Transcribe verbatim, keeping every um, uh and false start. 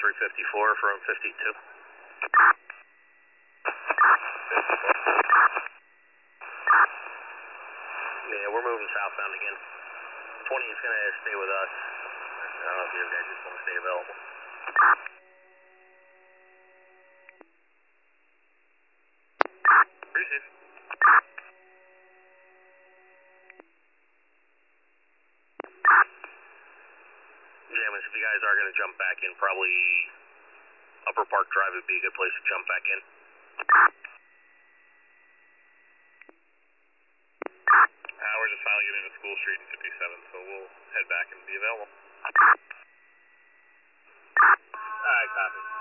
three fifty-four from fifty-two. Yeah, we're moving southbound again. twenty is going to stay with us. I don't know if you guys just want to stay available. Appreciate it. Yeah, if you guys are going to jump back in, probably Upper Park Drive would be a good place to jump back in. Uh, we're just finally getting to School Street in fifty-seven, so we'll head back and be available. Alright, copy.